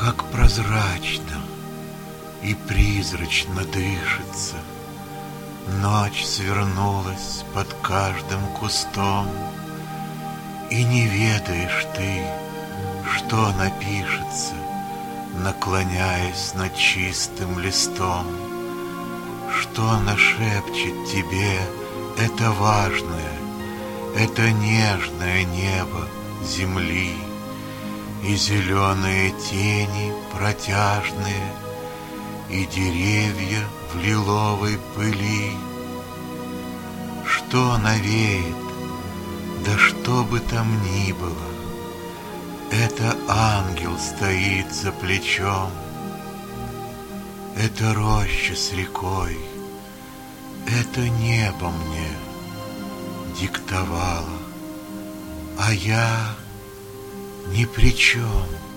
как прозрачно и призрачно дышится. Ночь свернулась под каждым кустом, и не ведаешь ты, что напишется, наклоняясь над чистым листом. Что нашепчет тебе это важное, это нежное небо земли, и зеленые тени протяжные, и деревья в лиловой пыли. Что навеет, да что бы там ни было, это ангел стоит за плечом, это роща с рекой, это небо мне диктовало, а я ни при чем.